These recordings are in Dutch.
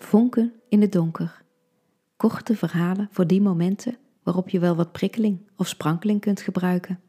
Vonken in het donker. Korte verhalen voor die momenten waarop je wel wat prikkeling of sprankeling kunt gebruiken.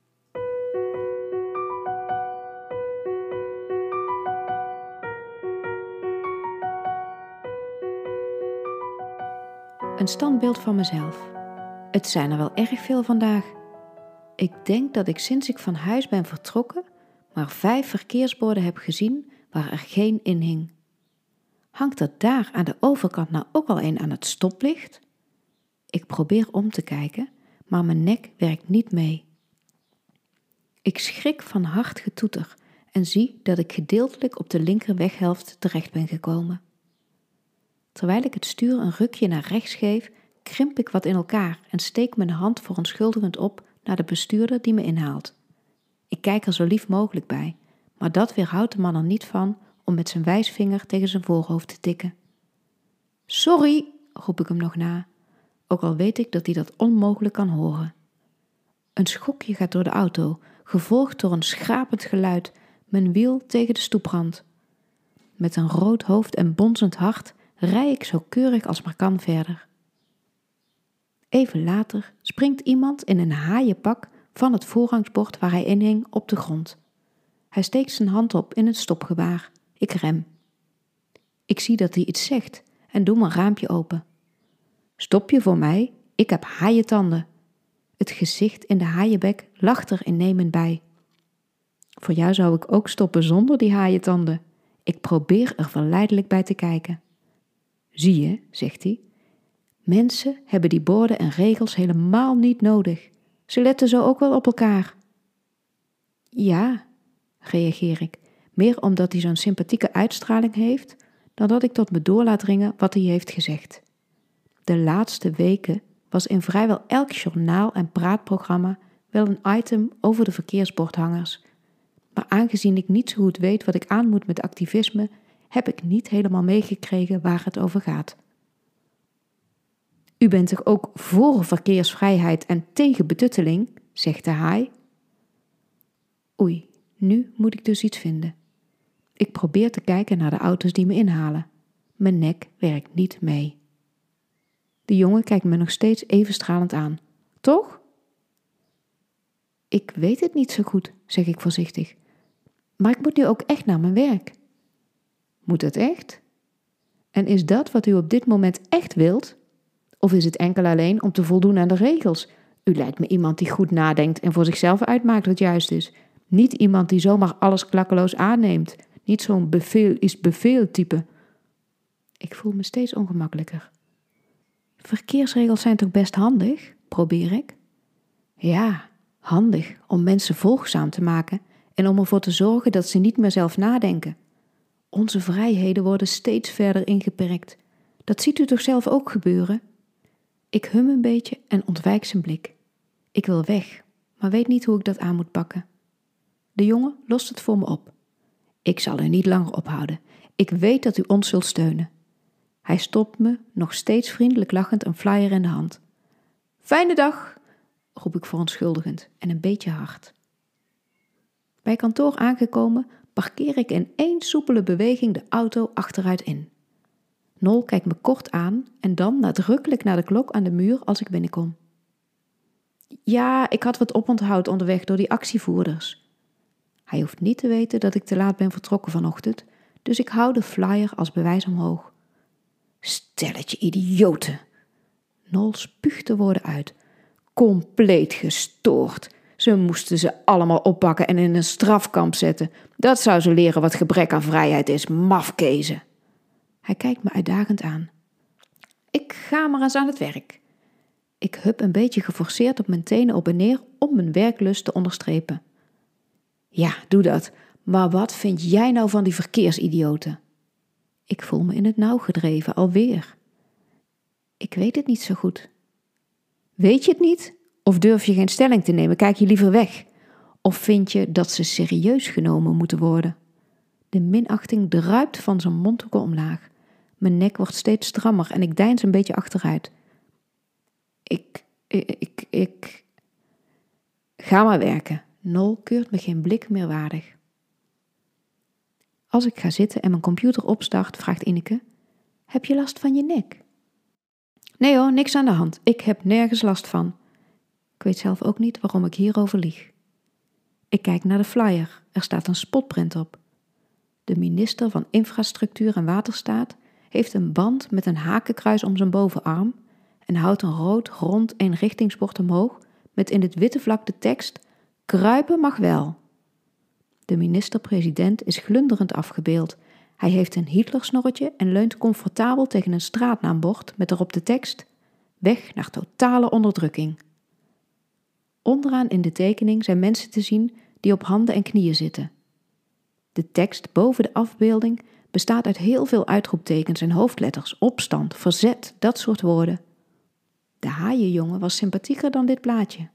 Een standbeeld van mezelf. Het zijn er wel erg veel vandaag. Ik denk dat ik sinds ik van huis ben vertrokken maar 5 verkeersborden heb gezien waar er geen in hing. Hangt er daar aan de overkant nou ook al een aan het stoplicht? Ik probeer om te kijken, maar mijn nek werkt niet mee. Ik schrik van hard getoeter en zie dat ik gedeeltelijk op de linkerweghelft terecht ben gekomen. Terwijl ik het stuur een rukje naar rechts geef, krimp ik wat in elkaar en steek mijn hand verontschuldigend op naar de bestuurder die me inhaalt. Ik kijk er zo lief mogelijk bij, maar dat weerhoudt de man er niet van om met zijn wijsvinger tegen zijn voorhoofd te tikken. Sorry, roep ik hem nog na, ook al weet ik dat hij dat onmogelijk kan horen. Een schokje gaat door de auto, gevolgd door een schrapend geluid, mijn wiel tegen de stoeprand. Met een rood hoofd en bonzend hart rij ik zo keurig als maar kan verder. Even later springt iemand in een haaienpak van het voorrangsbord waar hij in hing op de grond. Hij steekt zijn hand op in het stopgebaar. Ik rem. Ik zie dat hij iets zegt en doe mijn raampje open. Stop je voor mij? Ik heb haaientanden. Het gezicht in de haaienbek lacht er innemend bij. Voor jou zou ik ook stoppen zonder die haaientanden. Ik probeer er verleidelijk bij te kijken. Zie je, zegt hij, mensen hebben die borden en regels helemaal niet nodig. Ze letten zo ook wel op elkaar. Ja, reageer ik, meer omdat hij zo'n sympathieke uitstraling heeft, dan dat ik tot me door laat dringen wat hij heeft gezegd. De laatste weken was in vrijwel elk journaal en praatprogramma wel een item over de verkeersbordhangers. Maar aangezien ik niet zo goed weet wat ik aan moet met activisme, heb ik niet helemaal meegekregen waar het over gaat. U bent toch ook voor verkeersvrijheid en tegen betutteling, zegt de haai. Oei, nu moet ik dus iets vinden. Ik probeer te kijken naar de auto's die me inhalen. Mijn nek werkt niet mee. De jongen kijkt me nog steeds even stralend aan. Toch? Ik weet het niet zo goed, zeg ik voorzichtig. Maar ik moet nu ook echt naar mijn werk. Moet het echt? En is dat wat u op dit moment echt wilt? Of is het enkel alleen om te voldoen aan de regels? U lijkt me iemand die goed nadenkt en voor zichzelf uitmaakt wat juist is. Niet iemand die zomaar alles klakkeloos aanneemt. Niet zo'n bevel is bevel type. Ik voel me steeds ongemakkelijker. Verkeersregels zijn toch best handig, probeer ik. Ja, handig om mensen volgzaam te maken en om ervoor te zorgen dat ze niet meer zelf nadenken. Onze vrijheden worden steeds verder ingeperkt. Dat ziet u toch zelf ook gebeuren? Ik hum een beetje en ontwijk zijn blik. Ik wil weg, maar weet niet hoe ik dat aan moet pakken. De jongen lost het voor me op. Ik zal u niet langer ophouden. Ik weet dat u ons zult steunen. Hij stopt me, nog steeds vriendelijk lachend, een flyer in de hand. Fijne dag, roep ik verontschuldigend en een beetje hard. Bij kantoor aangekomen parkeer ik in 1 soepele beweging de auto achteruit in. Nol kijkt me kort aan en dan nadrukkelijk naar de klok aan de muur als ik binnenkom. Ja, ik had wat oponthoud onderweg door die actievoerders. Hij hoeft niet te weten dat ik te laat ben vertrokken vanochtend, dus ik hou de flyer als bewijs omhoog. Stelletje idioten. Nol spuugt de woorden uit. Compleet gestoord. Ze moesten ze allemaal oppakken en in een strafkamp zetten. Dat zou ze leren wat gebrek aan vrijheid is, mafkezen. Hij kijkt me uitdagend aan. Ik ga maar eens aan het werk. Ik hup een beetje geforceerd op mijn tenen op en neer om mijn werklust te onderstrepen. Ja, doe dat. Maar wat vind jij nou van die verkeersidioten? Ik voel me in het nauw gedreven, alweer. Ik weet het niet zo goed. Weet je het niet? Of durf je geen stelling te nemen? Kijk je liever weg? Of vind je dat ze serieus genomen moeten worden? De minachting druipt van zijn mondhoeken omlaag. Mijn nek wordt steeds strammer en ik deins een beetje achteruit. Ik... Ga maar werken. Nol keurt me geen blik meer waardig. Als ik ga zitten en mijn computer opstart, vraagt Ineke: Heb je last van je nek? Nee hoor, niks aan de hand. Ik heb nergens last van. Ik weet zelf ook niet waarom ik hierover lieg. Ik kijk naar de flyer. Er staat een spotprint op. De minister van Infrastructuur en Waterstaat heeft een band met een hakenkruis om zijn bovenarm en houdt een rood rond eenrichtingsbord omhoog met in het witte vlak de tekst: kruipen mag wel. De minister-president is glunderend afgebeeld. Hij heeft een Hitlersnorretje en leunt comfortabel tegen een straatnaambord met erop de tekst: weg naar totale onderdrukking. Onderaan in de tekening zijn mensen te zien die op handen en knieën zitten. De tekst boven de afbeelding bestaat uit heel veel uitroeptekens en hoofdletters, opstand, verzet, dat soort woorden. De haaienjongen was sympathieker dan dit plaatje.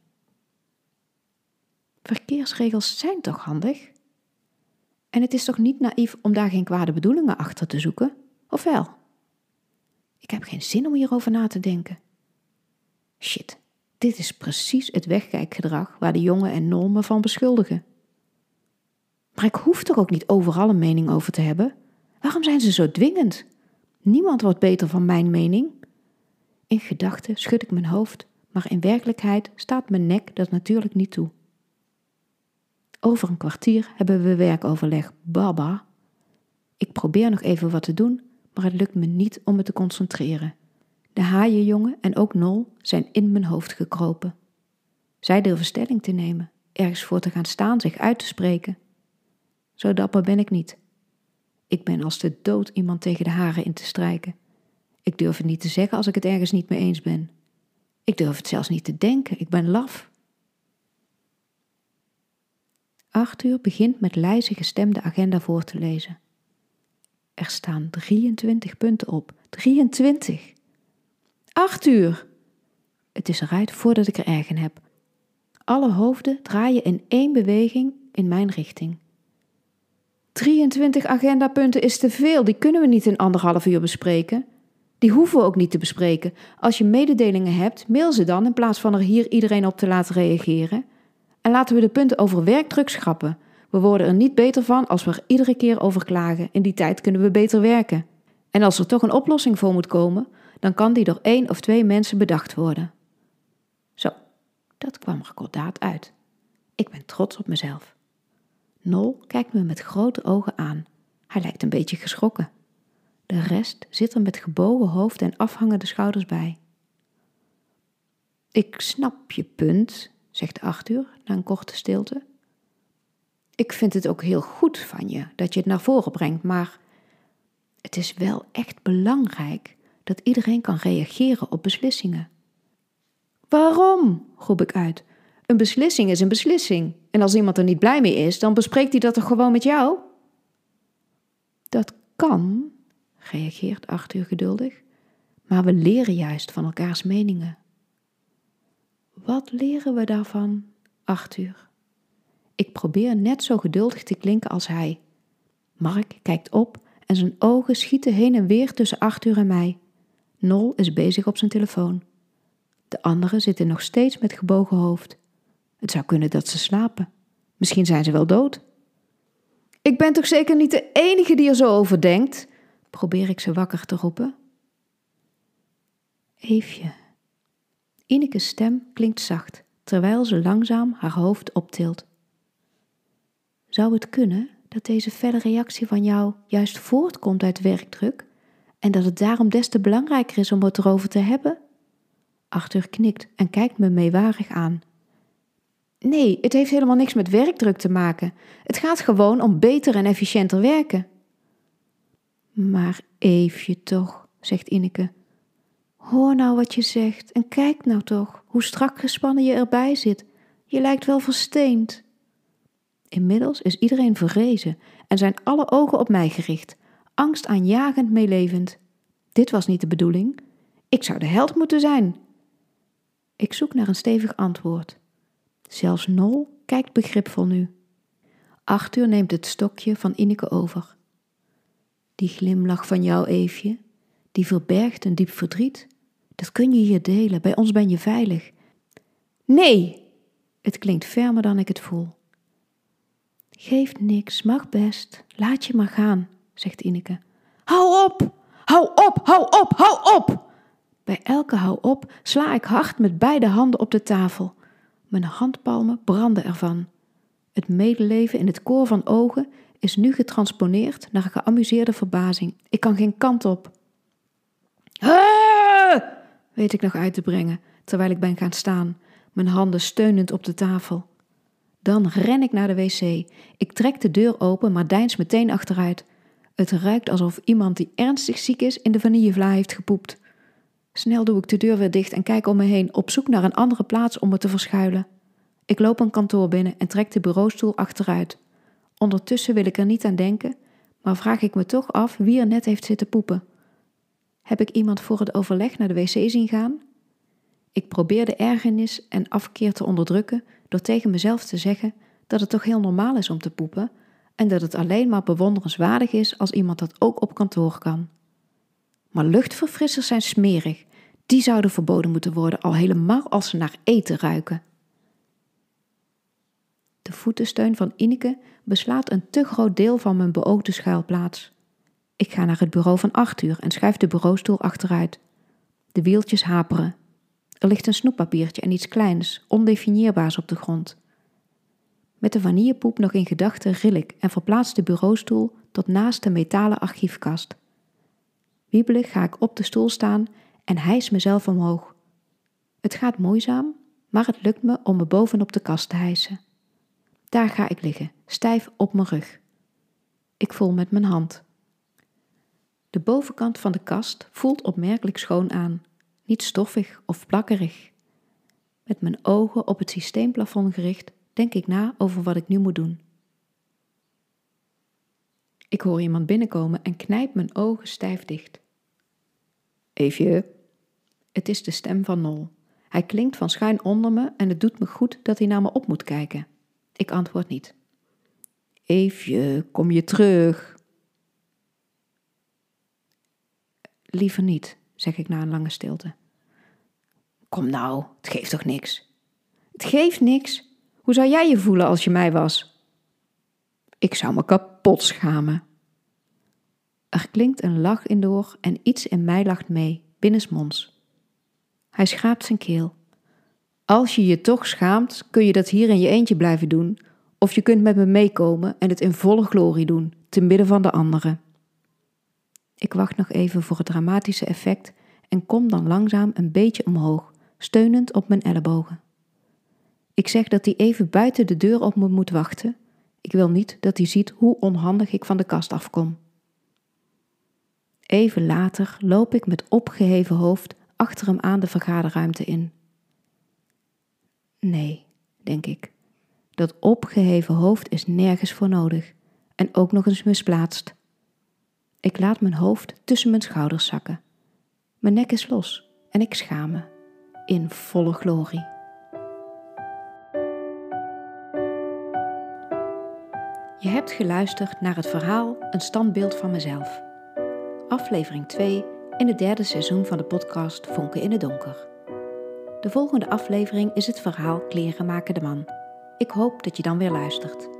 Verkeersregels zijn toch handig? En het is toch niet naïef om daar geen kwade bedoelingen achter te zoeken? Of wel? Ik heb geen zin om hierover na te denken. Shit, dit is precies het wegkijkgedrag waar de jongen en Nol me van beschuldigen. Maar ik hoef toch ook niet overal een mening over te hebben? Waarom zijn ze zo dwingend? Niemand wordt beter van mijn mening. In gedachten schud ik mijn hoofd, maar in werkelijkheid staat mijn nek dat natuurlijk niet toe. Over een kwartier hebben we werkoverleg, baba. Ik probeer nog even wat te doen, maar het lukt me niet om me te concentreren. De haaienjongen en ook Nol zijn in mijn hoofd gekropen. Zij durven stelling te nemen, ergens voor te gaan staan, zich uit te spreken. Zo dapper ben ik niet. Ik ben als de dood iemand tegen de haren in te strijken. Ik durf het niet te zeggen als ik het ergens niet mee eens ben. Ik durf het zelfs niet te denken, ik ben laf. Arthur begint met lijzige stem de agenda voor te lezen. Er staan 23 punten op. 23! Arthur! Het is eruit voordat ik er erg in heb. Alle hoofden draaien in één beweging in mijn richting. 23 agendapunten is te veel, die kunnen we niet in 1,5 uur bespreken. Die hoeven we ook niet te bespreken. Als je mededelingen hebt, mail ze dan in plaats van er hier iedereen op te laten reageren. En laten we de punten over werkdruk schrappen. We worden er niet beter van als we er iedere keer over klagen. In die tijd kunnen we beter werken. En als er toch een oplossing voor moet komen, dan kan die door 1 of 2 mensen bedacht worden. Zo, dat kwam er kordaat uit. Ik ben trots op mezelf. Nol kijkt me met grote ogen aan. Hij lijkt een beetje geschrokken. De rest zit er met gebogen hoofd en afhangende schouders bij. Ik snap je punt, zegt Arthur na een korte stilte. Ik vind het ook heel goed van je dat je het naar voren brengt, maar het is wel echt belangrijk dat iedereen kan reageren op beslissingen. Waarom? Roep ik uit. Een beslissing is een beslissing. En als iemand er niet blij mee is, dan bespreekt hij dat toch gewoon met jou? Dat kan, reageert Arthur geduldig, maar we leren juist van elkaars meningen. Wat leren we daarvan, Arthur? Ik probeer net zo geduldig te klinken als hij. Mark kijkt op en zijn ogen schieten heen en weer tussen Arthur en mij. Nol is bezig op zijn telefoon. De anderen zitten nog steeds met gebogen hoofd. Het zou kunnen dat ze slapen. Misschien zijn ze wel dood. Ik ben toch zeker niet de enige die er zo over denkt? Probeer ik ze wakker te roepen. Eefje. Ineke's stem klinkt zacht, terwijl ze langzaam haar hoofd optilt. Zou het kunnen dat deze felle reactie van jou juist voortkomt uit werkdruk en dat het daarom des te belangrijker is om het erover te hebben? Arthur knikt en kijkt me meewarig aan. Nee, het heeft helemaal niks met werkdruk te maken. Het gaat gewoon om beter en efficiënter werken. Maar Eefje toch, zegt Ineke. Hoor nou wat je zegt en kijk nou toch hoe strak gespannen je erbij zit. Je lijkt wel versteend. Inmiddels is iedereen verrezen en zijn alle ogen op mij gericht, angstaanjagend meelevend. Dit was niet de bedoeling. Ik zou de held moeten zijn. Ik zoek naar een stevig antwoord. Zelfs Nol kijkt begripvol nu. Arthur neemt het stokje van Ineke over. Die glimlach van jou, Eefje, die verbergt een diep verdriet. Dat kun je hier delen, bij ons ben je veilig. Nee! Het klinkt fermer dan ik het voel. Geeft niks, mag best, laat je maar gaan, zegt Ineke. Hou Hou op, hou op, hou op! Bij elke hou op sla ik hard met beide handen op de tafel. Mijn handpalmen branden ervan. Het medeleven in het koor van ogen is nu getransponeerd naar een geamuseerde verbazing. Ik kan geen kant op. Weet ik nog uit te brengen, terwijl ik ben gaan staan, mijn handen steunend op de tafel. Dan ren ik naar de wc. Ik trek de deur open, maar deins meteen achteruit. Het ruikt alsof iemand die ernstig ziek is in de vanillevla heeft gepoept. Snel doe ik de deur weer dicht en kijk om me heen, op zoek naar een andere plaats om me te verschuilen. Ik loop een kantoor binnen en trek de bureaustoel achteruit. Ondertussen wil ik er niet aan denken, maar vraag ik me toch af wie er net heeft zitten poepen. Heb ik iemand voor het overleg naar de wc zien gaan? Ik probeer de ergernis en afkeer te onderdrukken door tegen mezelf te zeggen dat het toch heel normaal is om te poepen en dat het alleen maar bewonderenswaardig is als iemand dat ook op kantoor kan. Maar luchtverfrissers zijn smerig. Die zouden verboden moeten worden, al helemaal als ze naar eten ruiken. De voetensteun van Ineke beslaat een te groot deel van mijn beoogde schuilplaats. Ik ga naar het bureau van Arthur en schuif de bureaustoel achteruit. De wieltjes haperen. Er ligt een snoeppapiertje en iets kleins, ondefinieerbaars op de grond. Met de vanillepoep nog in gedachten ril ik en verplaats de bureaustoel tot naast de metalen archiefkast. Wiebelig ga ik op de stoel staan en hijs mezelf omhoog. Het gaat moeizaam, maar het lukt me om me bovenop de kast te hijsen. Daar ga ik liggen, stijf op mijn rug. Ik voel met mijn hand. De bovenkant van de kast voelt opmerkelijk schoon aan, niet stoffig of plakkerig. Met mijn ogen op het systeemplafond gericht, denk ik na over wat ik nu moet doen. Ik hoor iemand binnenkomen en knijp mijn ogen stijf dicht. Eefje. Het is de stem van Nol. Hij klinkt van schuin onder me en het doet me goed dat hij naar me op moet kijken. Ik antwoord niet. Eefje, kom je terug? Liever niet, zeg ik na een lange stilte. Kom nou, het geeft toch niks? Het geeft niks? Hoe zou jij je voelen als je mij was? Ik zou me kapot schamen. Er klinkt een lach in door en iets in mij lacht mee, binnensmonds. Hij schraapt zijn keel. Als je je toch schaamt, kun je dat hier in je eentje blijven doen, of je kunt met me meekomen en het in volle glorie doen, te midden van de anderen. Ik wacht nog even voor het dramatische effect en kom dan langzaam een beetje omhoog, steunend op mijn ellebogen. Ik zeg dat hij even buiten de deur op me moet wachten. Ik wil niet dat hij ziet hoe onhandig ik van de kast afkom. Even later loop ik met opgeheven hoofd achter hem aan de vergaderruimte in. Nee, denk ik. Dat opgeheven hoofd is nergens voor nodig en ook nog eens misplaatst. Ik laat mijn hoofd tussen mijn schouders zakken. Mijn nek is los en ik schaam me. In volle glorie. Je hebt geluisterd naar het verhaal Een standbeeld van mezelf. Aflevering 2 in het 3e seizoen van de podcast Vonken in het donker. De volgende aflevering is het verhaal Kleren maken de man. Ik hoop dat je dan weer luistert.